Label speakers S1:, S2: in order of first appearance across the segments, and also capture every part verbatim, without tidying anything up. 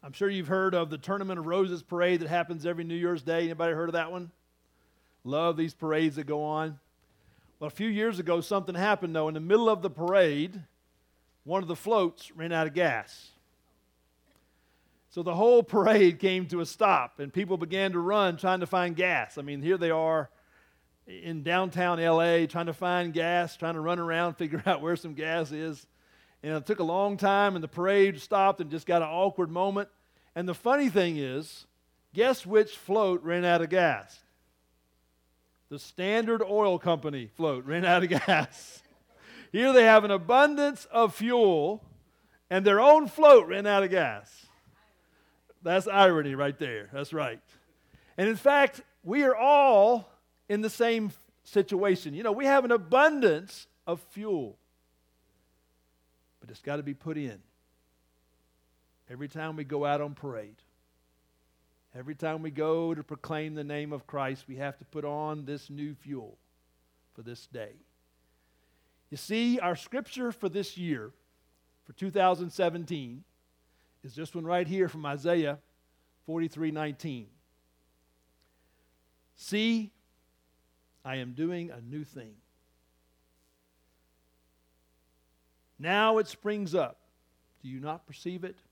S1: I'm sure you've heard of the Tournament of Roses parade that happens every New Year's Day. Anybody heard of that one? Love these parades that go on. Well, a few years ago, something happened, though. In the middle of the parade, one of the floats ran out of gas. So the whole parade came to a stop, and people began to run trying to find gas. I mean, here they are in downtown L A trying to find gas, trying to run around, figure out where some gas is. And it took a long time, and the parade stopped and just got an awkward moment. And the funny thing is, guess which float ran out of gas? The Standard Oil Company float ran out of gas. Here they have an abundance of fuel, and their own float ran out of gas. That's irony right there. That's right. And in fact, we are all in the same situation. You know, we have an abundance of fuel, but it's got to be put in. Every time we go out on parade, every time we go to proclaim the name of Christ, we have to put on this new fuel for this day. You see, our scripture for this year, for two thousand seventeen, is this one right here from Isaiah forty-three nineteen. See, I am doing a new thing. Now it springs up. Do you not perceive it?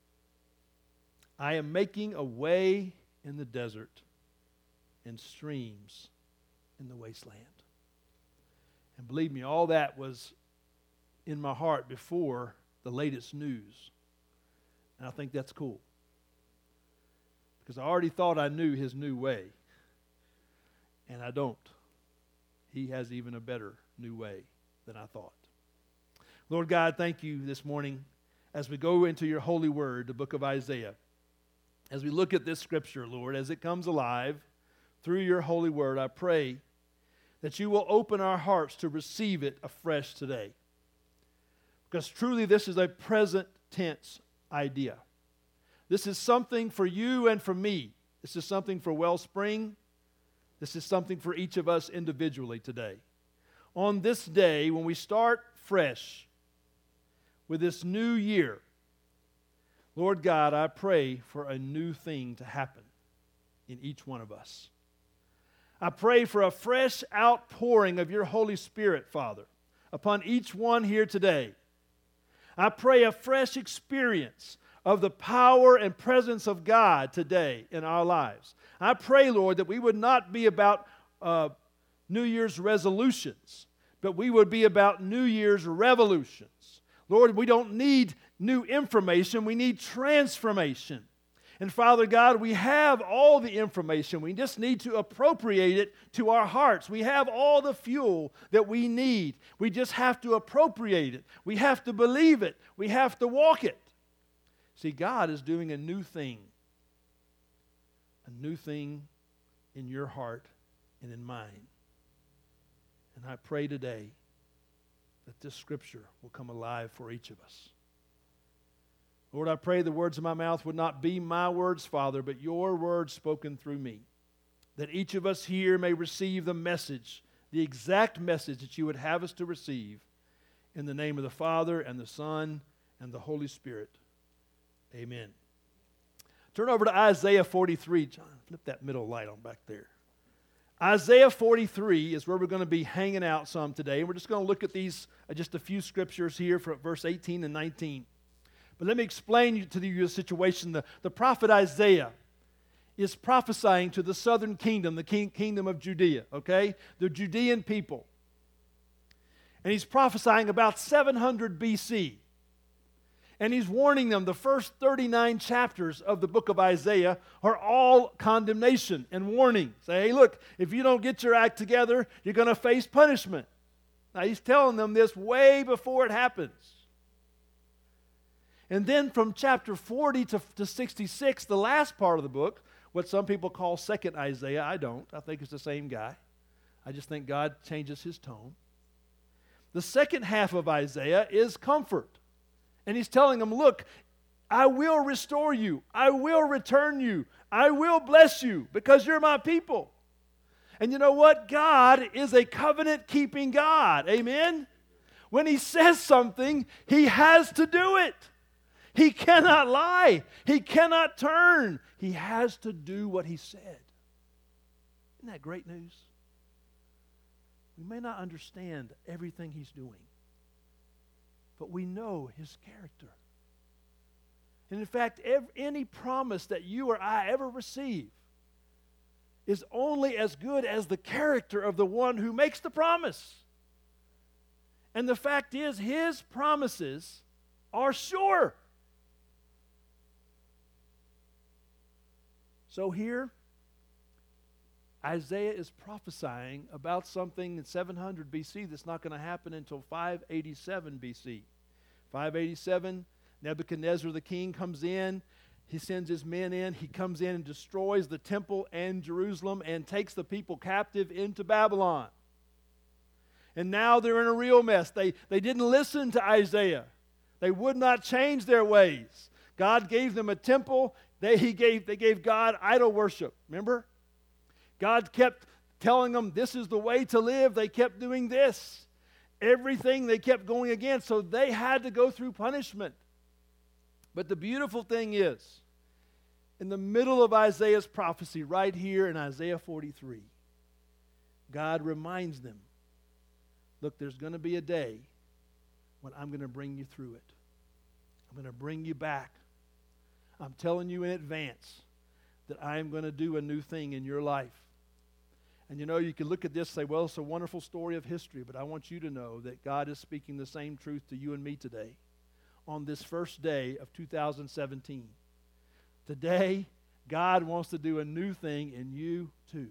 S1: I am making a way in the desert and streams in the wasteland. And believe me, all that was in my heart before the latest news. And I think that's cool. Because I already thought I knew his new way. And I don't. He has even a better new way than I thought. Lord God, thank you this morning as we go into your holy word, the book of Isaiah. As we look at this scripture, Lord, as it comes alive through your holy word, I pray that you will open our hearts to receive it afresh today. Because truly this is a present tense idea. This is something for you and for me. This is something for Wellspring. This is something for each of us individually today. On this day, when we start fresh with this new year, Lord God, I pray for a new thing to happen in each one of us. I pray for a fresh outpouring of your Holy Spirit, Father, upon each one here today. I pray a fresh experience of the power and presence of God today in our lives. I pray, Lord, that we would not be about uh, New Year's resolutions, but we would be about New Year's revolutions. Lord, we don't need new information, we need transformation. And Father God, we have all the information. We just need to appropriate it to our hearts. We have all the fuel that we need. We just have to appropriate it. We have to believe it. We have to walk it. See, God is doing a new thing. A new thing in your heart and in mine. And I pray today that this scripture will come alive for each of us. Lord, I pray the words of my mouth would not be my words, Father, but your words spoken through me. That each of us here may receive the message, the exact message that you would have us to receive. In the name of the Father, and the Son, and the Holy Spirit. Amen. Turn over to Isaiah forty-three. John, flip that middle light on back there. Isaiah forty-three is where we're going to be hanging out some today. And we're just going to look at these, uh, just a few scriptures here from verse eighteen and nineteen. But let me explain to you the situation. The, the prophet Isaiah is prophesying to the southern kingdom, the king, kingdom of Judea, okay? The Judean people. And he's prophesying about seven hundred B C. And he's warning them the first thirty-nine chapters of the book of Isaiah are all condemnation and warning. Say, hey, look, if you don't get your act together, you're going to face punishment. Now, he's telling them this way before it happens. And then from chapter forty to, to sixty-six, the last part of the book, what some people call second Isaiah, I don't. I think it's the same guy. I just think God changes his tone. The second half of Isaiah is comfort. And he's telling them, look, I will restore you. I will return you. I will bless you because you're my people. And you know what? God is a covenant-keeping God. Amen? When he says something, he has to do it. He cannot lie. He cannot turn. He has to do what he said. Isn't that great news? We may not understand everything he's doing, but we know his character. And in fact, every, any promise that you or I ever receive is only as good as the character of the one who makes the promise. And the fact is, his promises are sure. So here, Isaiah is prophesying about something in seven hundred B C that's not going to happen until five eighty-seven B C. five eighty-seven, Nebuchadnezzar the king comes in. He sends his men in. He comes in and destroys the temple and Jerusalem and takes the people captive into Babylon. And now they're in a real mess. They, they didn't listen to Isaiah. They would not change their ways. God gave them a temple. They, he gave, they gave God idol worship. Remember? God kept telling them this is the way to live. They kept doing this. Everything they kept going against. So they had to go through punishment. But the beautiful thing is, in the middle of Isaiah's prophecy, right here in Isaiah forty-three, God reminds them, look, there's going to be a day when I'm going to bring you through it. I'm going to bring you back. I'm telling you in advance that I am going to do a new thing in your life. And you know, you can look at this and say, well, it's a wonderful story of history, but I want you to know that God is speaking the same truth to you and me today on this first day of two thousand seventeen. Today, God wants to do a new thing in you too.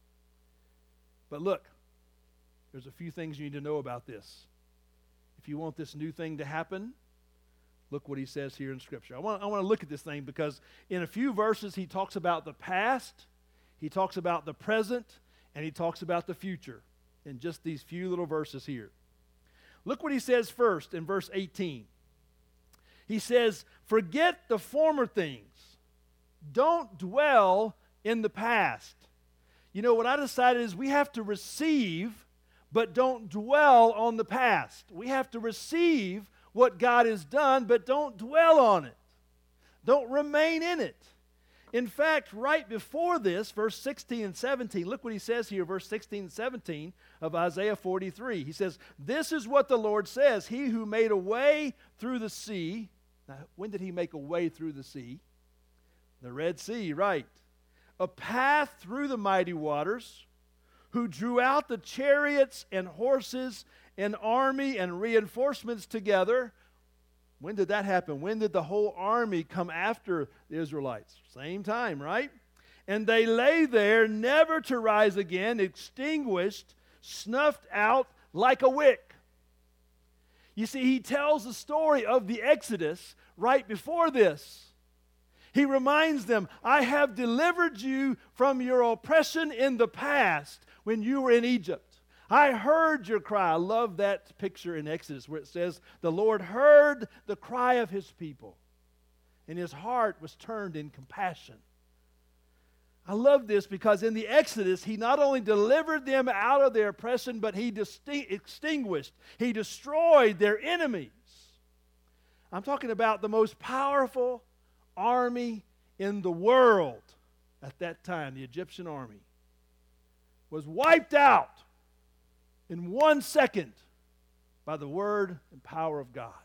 S1: But look, there's a few things you need to know about this. If you want this new thing to happen, look what he says here in Scripture. I want, I want to look at this thing because in a few verses he talks about the past, he talks about the present, and he talks about the future in just these few little verses here. Look what he says first in verse eighteen. He says, forget the former things. Don't dwell in the past. You know, what I decided is we have to receive, but don't dwell on the past. We have to receive what God has done, but don't dwell on it. Don't remain in it. In fact, right before this, verse sixteen and seventeen, look what he says here, verse sixteen and seventeen of Isaiah forty-three. He says, this is what the Lord says, he who made a way through the sea. Now, when did he make a way through the sea? The Red Sea, right. A path through the mighty waters, who drew out the chariots and horses and army and reinforcements together. When did that happen? When did the whole army come after the Israelites? Same time, right? And they lay there, never to rise again, extinguished, snuffed out like a wick. You see, he tells the story of the Exodus right before this. He reminds them, I have delivered you from your oppression in the past when you were in Egypt. I heard your cry. I love that picture in Exodus where it says, the Lord heard the cry of his people, and his heart was turned in compassion. I love this because in the Exodus, he not only delivered them out of their oppression, but he disting- extinguished, he destroyed their enemies. I'm talking about the most powerful army in the world at that time, the Egyptian army, was wiped out in one second by the word and power of God.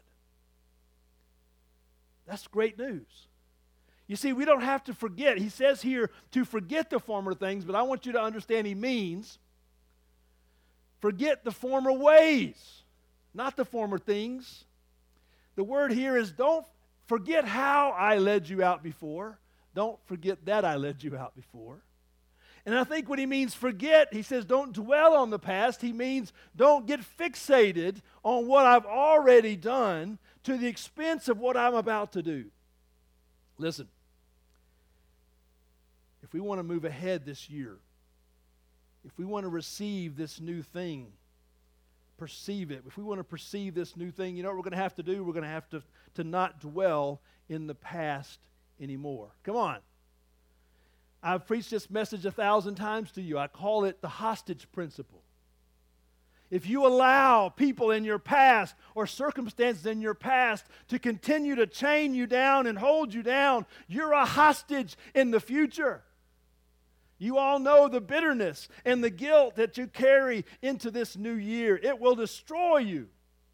S1: That's great news. You see, we don't have to forget. He says here to forget the former things, but I want you to understand he means forget the former ways, not the former things. The word here is don't forget how I led you out before. Don't forget that I led you out before. And I think when he means forget, he says don't dwell on the past. He means don't get fixated on what I've already done to the expense of what I'm about to do. Listen, if we want to move ahead this year, if we want to receive this new thing, perceive it. If we want to perceive this new thing, you know what we're going to have to do? We're going to have to, to not dwell in the past anymore. Come on. I've preached this message a thousand times to you. I call it the hostage principle. if you allow people in your past or circumstances in your past to continue to chain you down and hold you down, you're a hostage in the future. You all know the bitterness and the guilt that you carry into this new year. It will destroy you.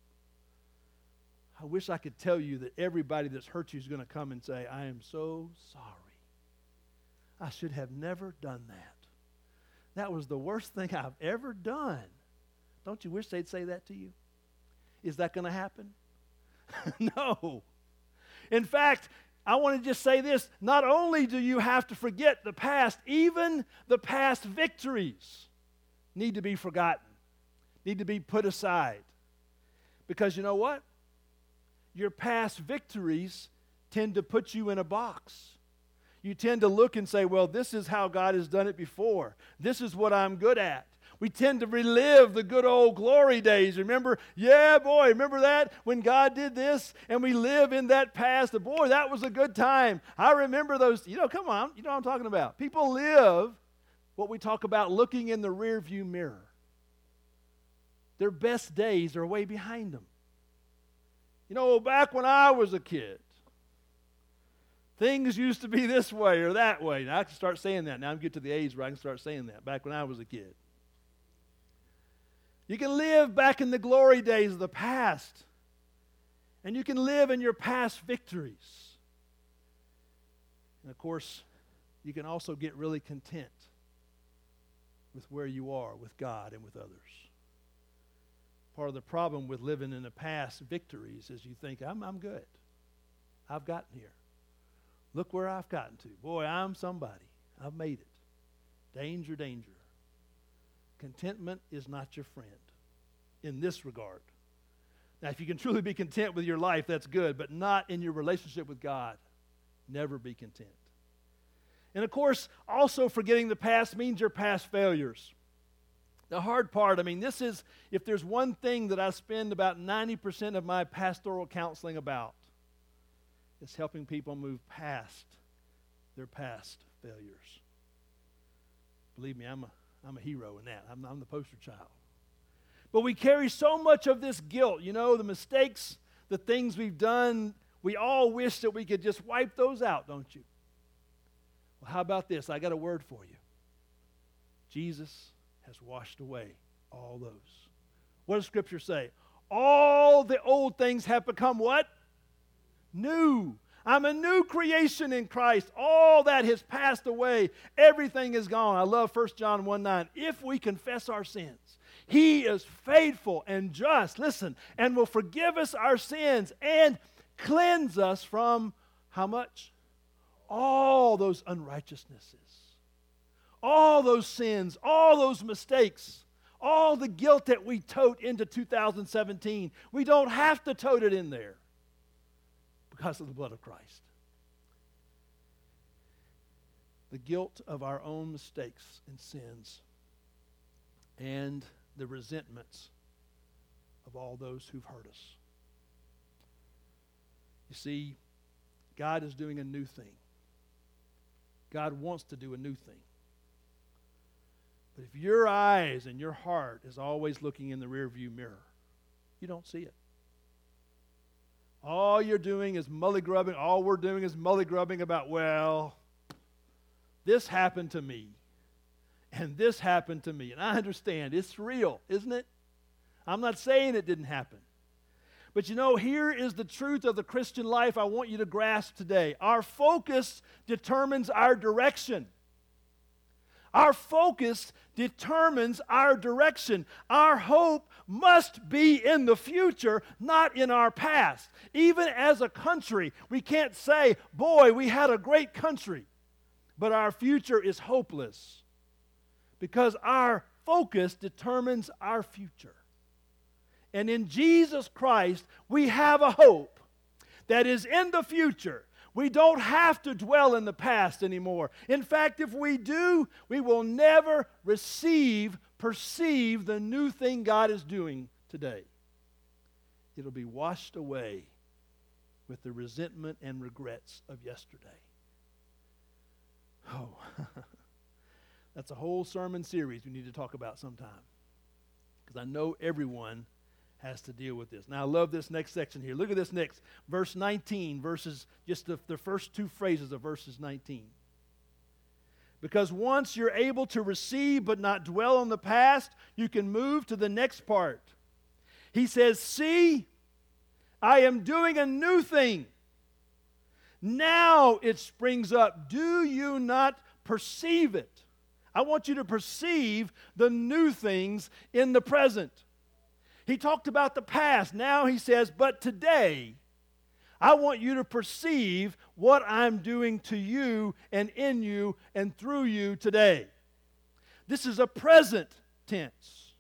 S1: I wish I could tell you that everybody that's hurt you is going to come and say, I am so sorry. I should have never done that. That was the worst thing I've ever done. Don't you wish they'd say that to you? Is that going to happen? No. In fact, I want to just say this. Not only do you have to forget the past, even the past victories need to be forgotten, need to be put aside. Because you know what? Your past victories tend to put you in a box. You tend to look and say, well, this is how God has done it before. This is what I'm good at. We tend to relive the good old glory days. Remember, yeah, boy, remember that? When God did this and we live in that past. Boy, that was a good time. I remember those. You know, come on. You know what I'm talking about. People live what we talk about looking in the rearview mirror. Their best days are way behind them. You know, back when I was a kid, things used to be this way or that way. Now I can start saying that. Now I'm getting to the age where I can start saying that. Back when I was a kid. You can live back in the glory days of the past. And you can live in your past victories. And of course, you can also get really content with where you are with God and with others. Part of the problem with living in the past victories is you think, I'm, I'm good. I've gotten here. Look where I've gotten to. Boy, I'm somebody. I've made it. Danger, danger. Contentment is not your friend in this regard. Now, if you can truly be content with your life, that's good, but not in your relationship with God. Never be content. And of course, also forgetting the past means your past failures. The hard part, I mean, this is, if there's one thing that I spend about ninety percent of my pastoral counseling about, it's helping people move past their past failures. Believe me, I'm a, I'm a hero in that. I'm, I'm the poster child. But we carry so much of this guilt, you know, the mistakes, the things we've done. We all wish that we could just wipe those out, don't you? Well, how about this? I got a word for you. Jesus has washed away all those. What does Scripture say? All the old things have become what? New. I'm a new creation in Christ. All that has passed away. Everything is gone. I love First John one nine. If we confess our sins, He is faithful and just, listen, and will forgive us our sins and cleanse us from how much? All those unrighteousnesses. All those sins, all those mistakes, all the guilt that we tote into two thousand seventeen. We don't have to tote it in there because of the blood of Christ. The guilt of our own mistakes and sins and the resentments of all those who've hurt us. You see, God is doing a new thing. God wants to do a new thing. But if your eyes and your heart is always looking in the rearview mirror, you don't see it. All you're doing is mully-grubbing. All we're doing is mully-grubbing about, well, this happened to me, and this happened to me. And I understand. It's real, isn't it? I'm not saying it didn't happen. But you know, here is the truth of the Christian life I want you to grasp today. Our focus determines our direction. Our focus determines our direction. Our hope must be in the future, not in our past. Even as a country, we can't say, boy, we had a great country, but our future is hopeless because our focus determines our future. And in Jesus Christ, we have a hope that is in the future. We don't have to dwell in the past anymore. In fact, if we do, we will never receive, perceive the new thing God is doing today. It'll be washed away with the resentment and regrets of yesterday. Oh, that's a whole sermon series we need to talk about sometime. because I know everyone has to deal with this. Now, I love this next section here. Look at this next, verse nineteen, verses, just the, the first two phrases of verses nineteen. Because once you're able to receive but not dwell on the past, you can move to the next part. He says, see, I am doing a new thing. Now it springs up. Do you not perceive it? I want you to perceive the new things in the present. He talked about the past. Now he says, but today, I want you to perceive what I'm doing to you and in you and through you today. This is a present tense.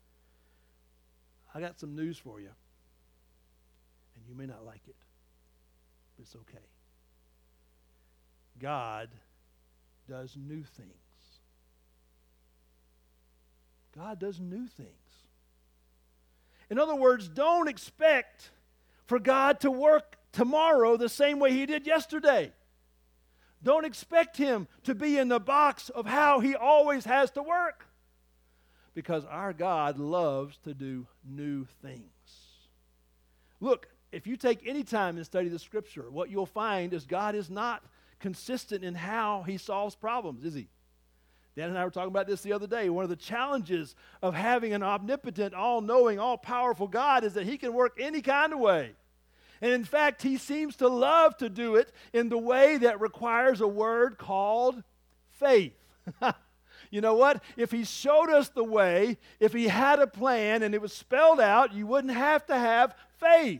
S1: I got some news for you. And you may not like it, but it's okay. God does new things. God does new things. In other words, don't expect for God to work tomorrow the same way He did yesterday. Don't expect Him to be in the box of how He always has to work. Because our God loves to do new things. Look, if you take any time and study the Scripture, what you'll find is God is not consistent in how He solves problems, is He? Dan and I were talking about this the other day. One of the challenges of having an omnipotent, all-knowing, all-powerful God is that He can work any kind of way. And in fact, He seems to love to do it in the way that requires a word called faith. You know what? If He showed us the way, if He had a plan and it was spelled out, you wouldn't have to have faith.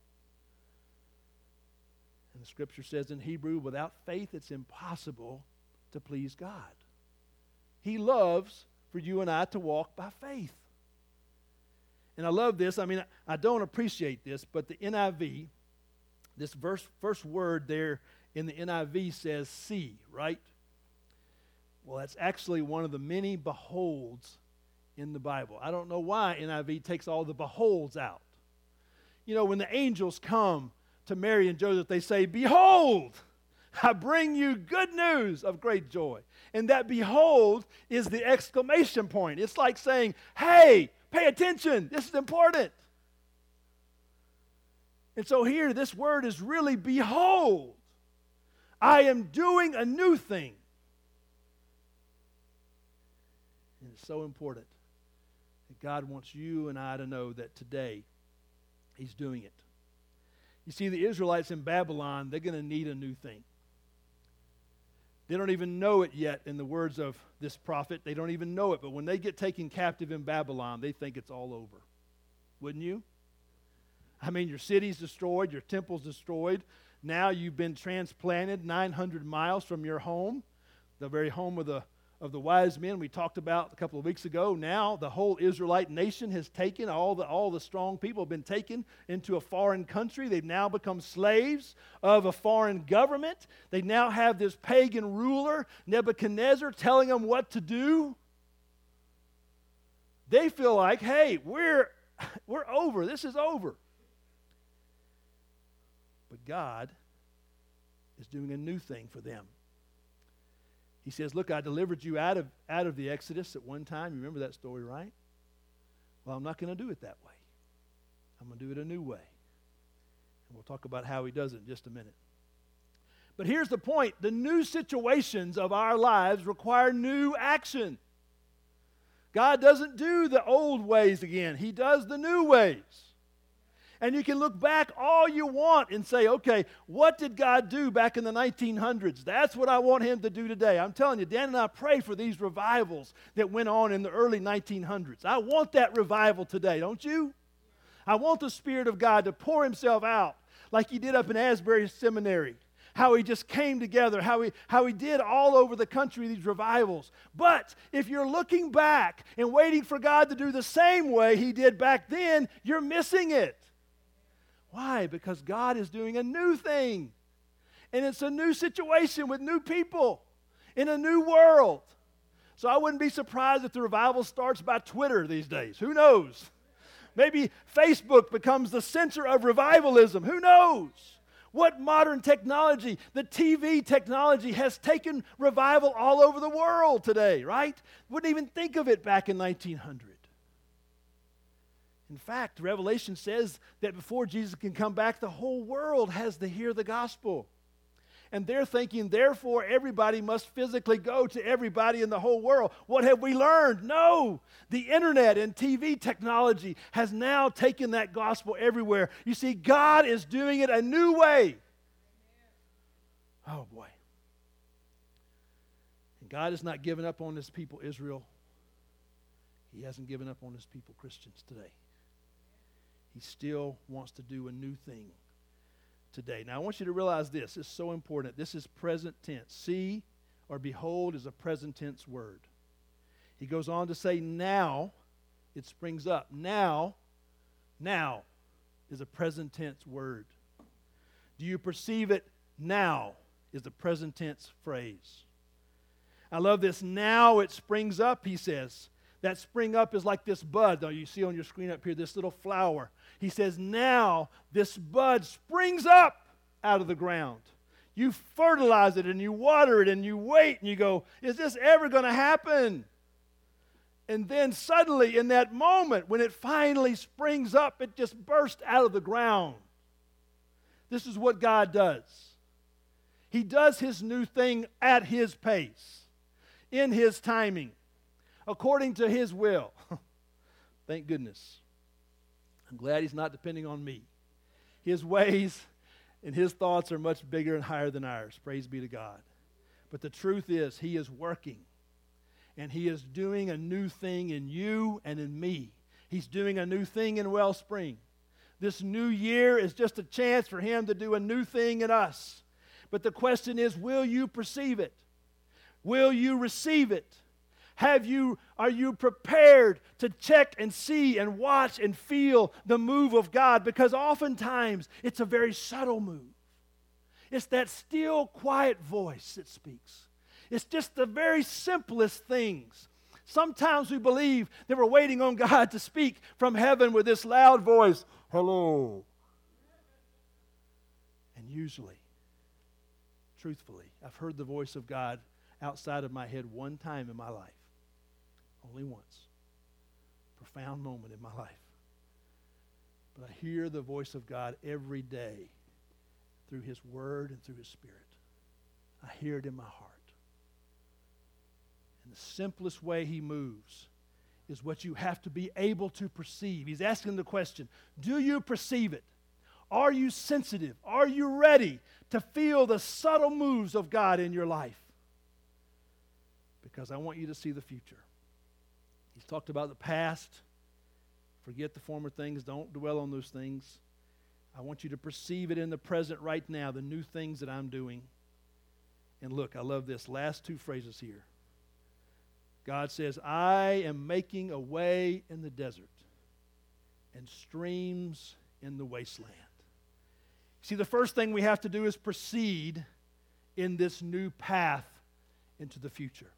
S1: And the Scripture says in Hebrew, without faith it's impossible to please God. He loves for you and I to walk by faith. And I love this. I mean, I don't appreciate this, but the N I V, this verse, first word there in the N I V says see, right? Well, that's actually one of the many beholds in the Bible. I don't know why N I V takes all the beholds out. You know, when the angels come to Mary and Joseph, they say, behold, I bring you good news of great joy. And that behold is the exclamation point. It's like saying, hey, pay attention. This is important. And so here, this word is really behold. I am doing a new thing. And it's so important that God wants you and I to know that today He's doing it. You see, the Israelites in Babylon, they're going to need a new thing. They don't even know it yet in the words of this prophet. They don't even know it. But when they get taken captive in Babylon, they think it's all over. Wouldn't you? I mean, your city's destroyed. Your temple's destroyed. Now you've been transplanted nine hundred miles from your home, the very home of the, of the wise men we talked about a couple of weeks ago. Now the whole Israelite nation has taken, all the, all the strong people have been taken into a foreign country. They've now become slaves of a foreign government. They now have this pagan ruler, Nebuchadnezzar, telling them what to do. They feel like, hey, we're, we're over. This is over. But God is doing a new thing for them. He says, look, I delivered you out of, out of the Exodus at one time. You remember that story, right? Well, I'm not going to do it that way. I'm going to do it a new way. And we'll talk about how He does it in just a minute. But here's the point. The new situations of our lives require new action. God doesn't do the old ways again. He does the new ways. And you can look back all you want and say, okay, what did God do back in the nineteen hundreds? That's what I want Him to do today. I'm telling you, Dan and I pray for these revivals that went on in the early nineteen hundreds. I want that revival today, don't you? I want the Spirit of God to pour Himself out like He did up in Asbury Seminary. How He just came together, how he, how he did all over the country these revivals. But if you're looking back and waiting for God to do the same way He did back then, you're missing it. Why? Because God is doing a new thing. And it's a new situation with new people in a new world. So I wouldn't be surprised if the revival starts by Twitter these days. Who knows? Maybe Facebook becomes the center of revivalism. Who knows? What modern technology, the T V technology, has taken revival all over the world today, right? Wouldn't even think of it back in nineteen hundred. In fact, Revelation says that before Jesus can come back, the whole world has to hear the gospel. And they're thinking, therefore, everybody must physically go to everybody in the whole world. What have we learned? No. The internet and T V technology has now taken that gospel everywhere. You see, God is doing it a new way. Oh, boy. And God has not given up on His people, Israel. He hasn't given up on His people, Christians, today. He still wants to do a new thing today. Now, I want you to realize this. It's so important. This is present tense. See or behold is a present tense word. He goes on to say, now, it springs up. Now, now is a present tense word. Do you perceive it? Now is the present tense phrase. I love this. Now it springs up, he says. That spring up is like this bud, though you see on your screen up here, this little flower. He says, now this bud springs up out of the ground. You fertilize it and you water it and you wait and you go, is this ever going to happen? And then suddenly in that moment when it finally springs up, it just bursts out of the ground. This is what God does. He does His new thing at His pace, in His timing, according to His will. Thank goodness. I'm glad He's not depending on me. His ways and His thoughts are much bigger and higher than ours. Praise be to God. But the truth is, He is working. And He is doing a new thing in you and in me. He's doing a new thing in Wellspring. This new year is just a chance for Him to do a new thing in us. But the question is, will you perceive it? Will you receive it? Have you, are you prepared to check and see and watch and feel the move of God? Because oftentimes it's a very subtle move. It's that still, quiet voice that speaks. It's just the very simplest things. Sometimes we believe that we're waiting on God to speak from heaven with this loud voice, hello. And usually, truthfully, I've heard the voice of God outside of my head one time in my life. Only once. Profound moment in my life. But I hear the voice of God every day through His Word and through His Spirit. I hear it in my heart. And the simplest way He moves is what you have to be able to perceive. He's asking the question, do you perceive it? Are you sensitive? Are you ready to feel the subtle moves of God in your life? Because I want you to see the future. He's talked about the past. Forget the former things. Don't dwell on those things. I want you to perceive it in the present right now, the new things that I'm doing. And look, I love this. Last two phrases here. God says, I am making a way in the desert and streams in the wasteland. See, the first thing we have to do is proceed in this new path into the future.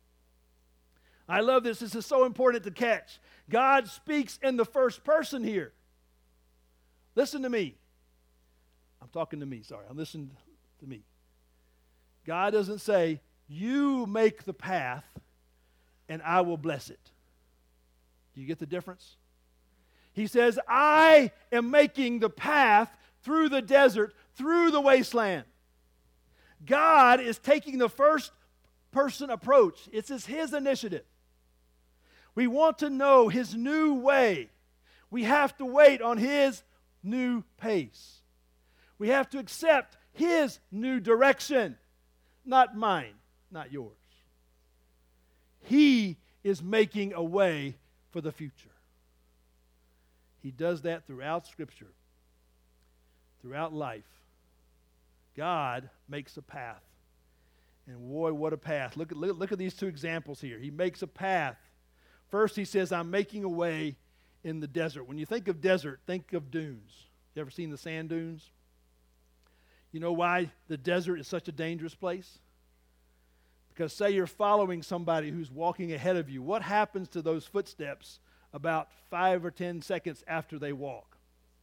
S1: I love this. This is so important to catch. God speaks in the first person here. Listen to me. I'm talking to me, sorry. I'm listening to me. God doesn't say, you make the path and I will bless it. Do you get the difference? He says, I am making the path through the desert, through the wasteland. God is taking the first person approach. It's His initiative. We want to know His new way. We have to wait on His new pace. We have to accept His new direction, not mine, not yours. He is making a way for the future. He does that throughout Scripture, throughout life. God makes a path. And boy, what a path. Look at, look, look at these two examples here. He makes a path. First, He says, I'm making a way in the desert. When you think of desert, think of dunes. You ever seen the sand dunes? You know why the desert is such a dangerous place? Because say you're following somebody who's walking ahead of you. What happens to those footsteps about five or ten seconds after they walk?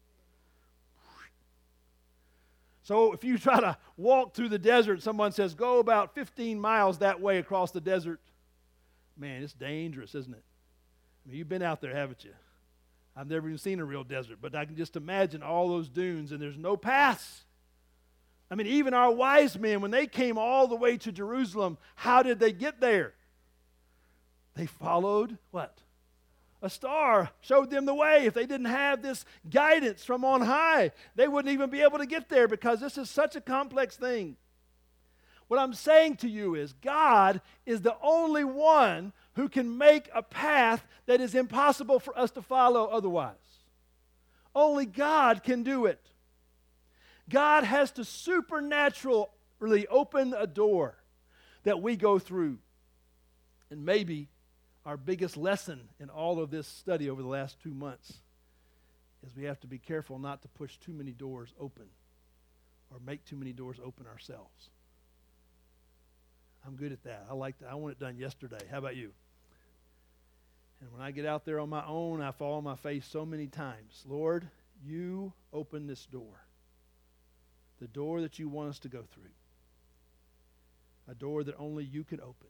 S1: So if you try to walk through the desert, someone says, go about fifteen miles that way across the desert. Man, it's dangerous, isn't it? I mean, you've been out there, haven't you? I've never even seen a real desert, but I can just imagine all those dunes, and there's no paths. I mean, even our wise men, when they came all the way to Jerusalem, how did they get there? They followed what? A star showed them the way. If they didn't have this guidance from on high, they wouldn't even be able to get there, because this is such a complex thing. What I'm saying to you is God is the only one who can make a path that is impossible for us to follow otherwise. Only God can do it. God has to supernaturally open a door that we go through. And maybe our biggest lesson in all of this study over the last two months is we have to be careful not to push too many doors open or make too many doors open ourselves. I'm good at that. I like that. I want it done yesterday. How about you? And when I get out there on my own, I fall on my face so many times. Lord, you open this door. The door that you want us to go through. A door that only you could open.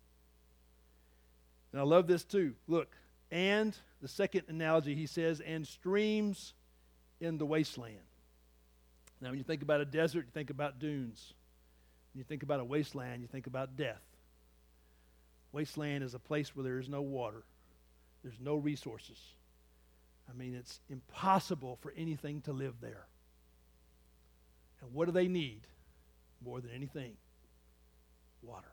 S1: And I love this too. Look, and the second analogy, he says, and streams in the wasteland. Now, when you think about a desert, you think about dunes. When you think about a wasteland, you think about death. Wasteland is a place where there is no water. There's no resources. I mean, it's impossible for anything to live there. And what do they need more than anything? Water.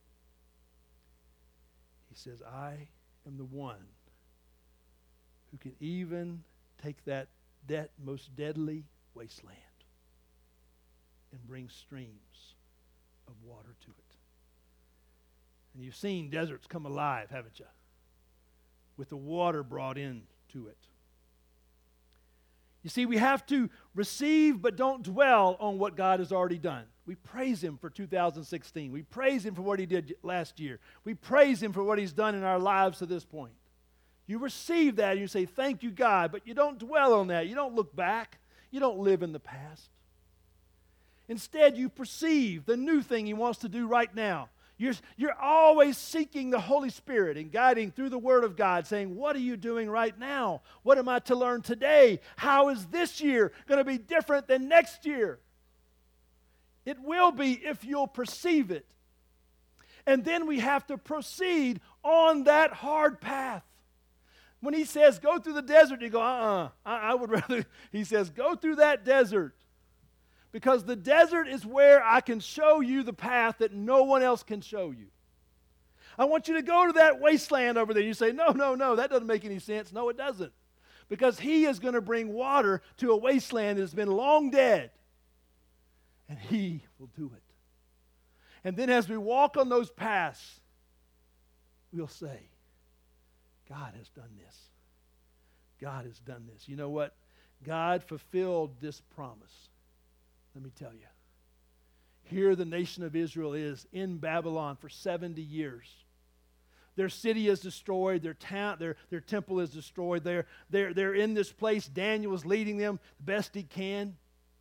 S1: He says, I am the one who can even take that de- most deadly wasteland and bring streams of water to it. And you've seen deserts come alive, haven't you? With the water brought in to it. You see, we have to receive but don't dwell on what God has already done. We praise Him for two thousand sixteen. We praise Him for what He did last year. We praise Him for what He's done in our lives to this point. You receive that and you say, thank you, God, but you don't dwell on that. You don't look back. You don't live in the past. Instead, you perceive the new thing He wants to do right now. You're, you're always seeking the Holy Spirit and guiding through the Word of God, saying, what are you doing right now? What am I to learn today? How is this year going to be different than next year? It will be if you'll perceive it. And then we have to proceed on that hard path. When He says, go through the desert, you go, uh-uh, I, I would rather, He says, go through that desert. Because the desert is where I can show you the path that no one else can show you. I want you to go to that wasteland over there. You say, no, no, no, that doesn't make any sense. No, it doesn't. Because He is going to bring water to a wasteland that has been long dead. And He will do it. And then as we walk on those paths, we'll say, God has done this. God has done this. You know what? God fulfilled this promise. Let me tell you. Here the nation of Israel is in Babylon for seventy years. Their city is destroyed. Their town, their, their temple is destroyed. They're, they're, they're in this place. Daniel is leading them the best he can.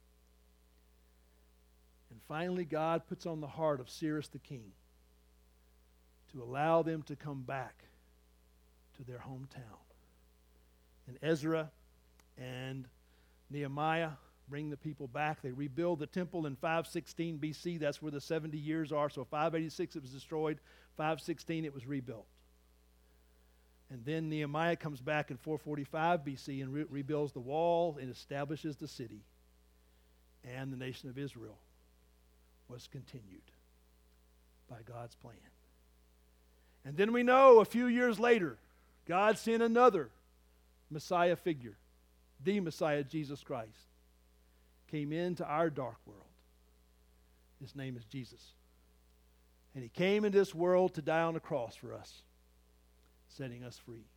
S1: And finally, God puts on the heart of Cyrus the king to allow them to come back to their hometown. And Ezra and Nehemiah bring the people back. They rebuild the temple in five sixteen B C. That's where the seventy years are. So five eighty-six it was destroyed. five sixteen it was rebuilt. And then Nehemiah comes back in four forty-five B C and re- rebuilds the wall and establishes the city. And the nation of Israel was continued by God's plan. And then we know a few years later, God sent another Messiah figure, the Messiah, Jesus Christ, came into our dark world. His name is Jesus. And He came into this world to die on the cross for us, setting us free.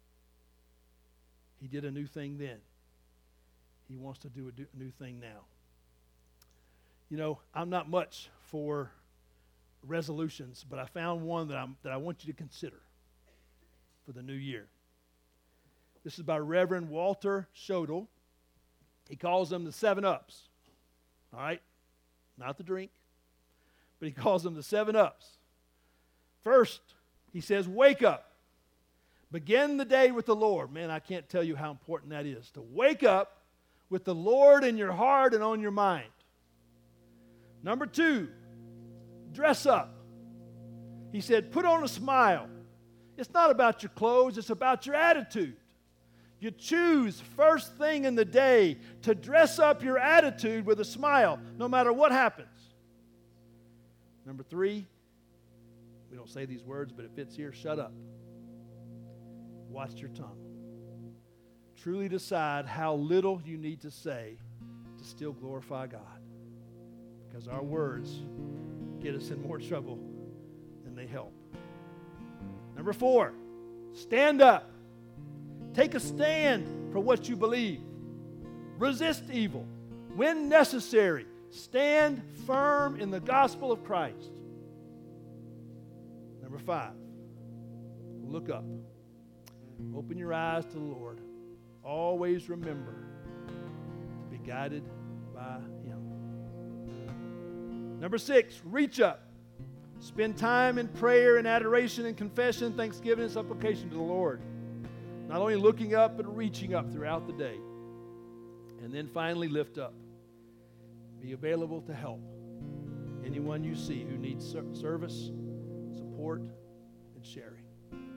S1: He did a new thing then. He wants to do a, do a new thing now. You know, I'm not much for resolutions, but I found one that, I'm, that I want you to consider for the new year. This is by Reverend Walter Schodel. He calls them the seven ups. All right? Not the drink, but he calls them the seven ups. First, he says, wake up. Begin the day with the Lord. Man, I can't tell you how important that is. To wake up with the Lord in your heart and on your mind. Number two, dress up. He said, put on a smile. It's not about your clothes, it's about your attitude. You choose first thing in the day to dress up your attitude with a smile, no matter what happens. Number three, we don't say these words, but it fits here, shut up. Watch your tongue. Truly decide how little you need to say to still glorify God. Because our words get us in more trouble than they help. Number four, stand up. Take a stand for what you believe. Resist evil. When necessary, stand firm in the gospel of Christ. Number five, look up. Open your eyes to the Lord. Always remember to be guided by Him. Number six, reach up. Spend time in prayer and adoration and confession, thanksgiving and supplication to the Lord. Not only looking up, but reaching up throughout the day. And then finally, lift up. Be available to help anyone you see who needs service, support, and sharing.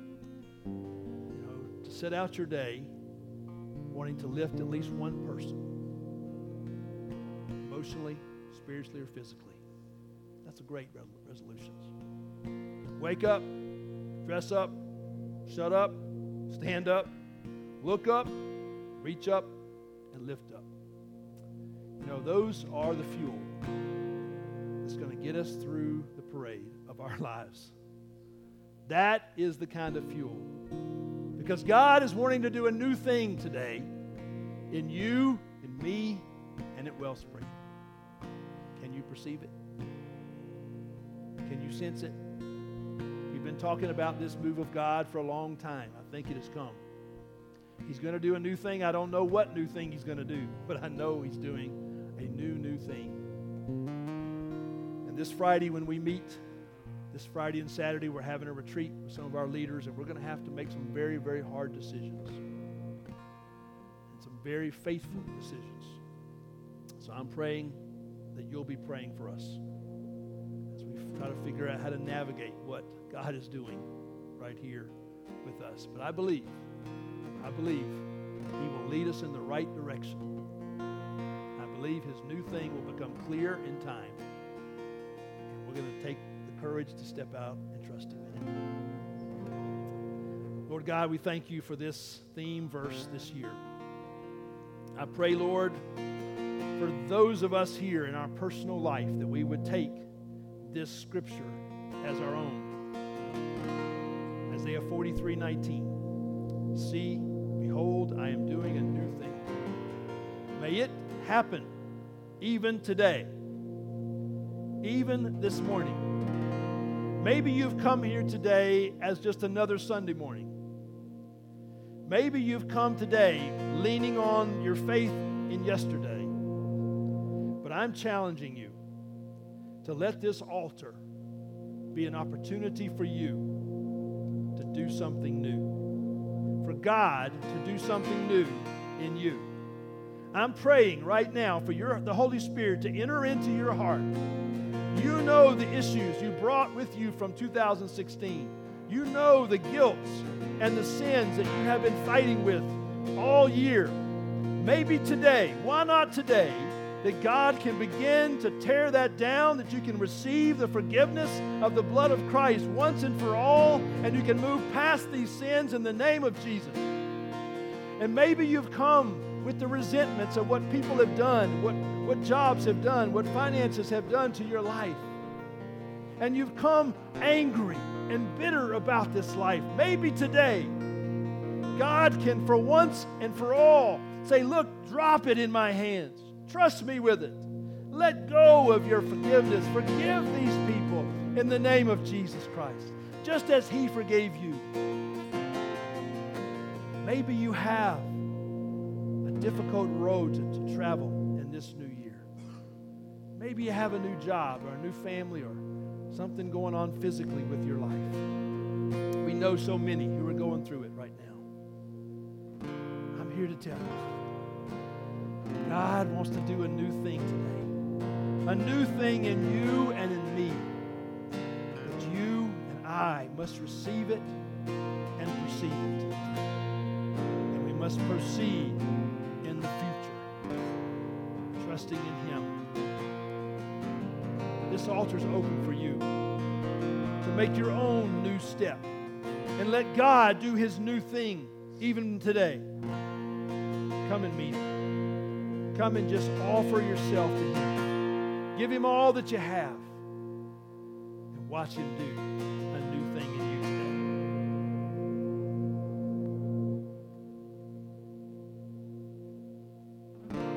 S1: You know, to set out your day wanting to lift at least one person, emotionally, spiritually, or physically. That's a great resolution. Wake up, dress up, shut up, stand up, look up, reach up, and lift up. You know, those are the fuel that's going to get us through the parade of our lives. That is the kind of fuel. Because God is wanting to do a new thing today in you, in me, and at Wellspring. Can you perceive it? Can you sense it? We've been talking about this move of God for a long time. I think it has come. He's going to do a new thing. I don't know what new thing He's going to do, but I know He's doing a new, new thing. And this Friday when we meet, this Friday and Saturday, we're having a retreat with some of our leaders, and we're going to have to make some very, very hard decisions. And some very faithful decisions. So I'm praying that you'll be praying for us as we try to figure out how to navigate what God is doing right here with us. But I believe, I believe He will lead us in the right direction. I believe His new thing will become clear in time. And we're going to take the courage to step out and trust Him in it. Lord God, we thank You for this theme verse this year. I pray, Lord, for those of us here in our personal life that we would take this scripture as our own. Isaiah forty-three nineteen. See, behold, I am doing a new thing. May it happen even today, even this morning. Maybe you've come here today as just another Sunday morning. Maybe you've come today leaning on your faith in yesterday. But I'm challenging you to let this altar be an opportunity for you to do something new. For God to do something new in you. I'm praying right now for your, the Holy Spirit to enter into your heart. You know the issues you brought with you from two thousand sixteen. You know the guilt and the sins that you have been fighting with all year. Maybe today, why not today, that God can begin to tear that down, that you can receive the forgiveness of the blood of Christ once and for all, and you can move past these sins in the name of Jesus. And maybe you've come with the resentments of what people have done, what, what jobs have done, what finances have done to your life. And you've come angry and bitter about this life. Maybe today, God can for once and for all say, look, drop it in my hands. Trust me with it. Let go of your forgiveness. Forgive these people in the name of Jesus Christ, just as He forgave you. Maybe you have a difficult road to, to travel in this new year. Maybe you have a new job or a new family or something going on physically with your life. We know so many who are going through it right now. I'm here to tell you, God wants to do a new thing today. A new thing in you and in me. But you and I must receive it and perceive it. And we must proceed in the future, trusting in Him. This altar is open for you to make your own new step and let God do His new thing even today. Come and meet Him. Come and just offer yourself to Him. Give Him all that you have and watch Him do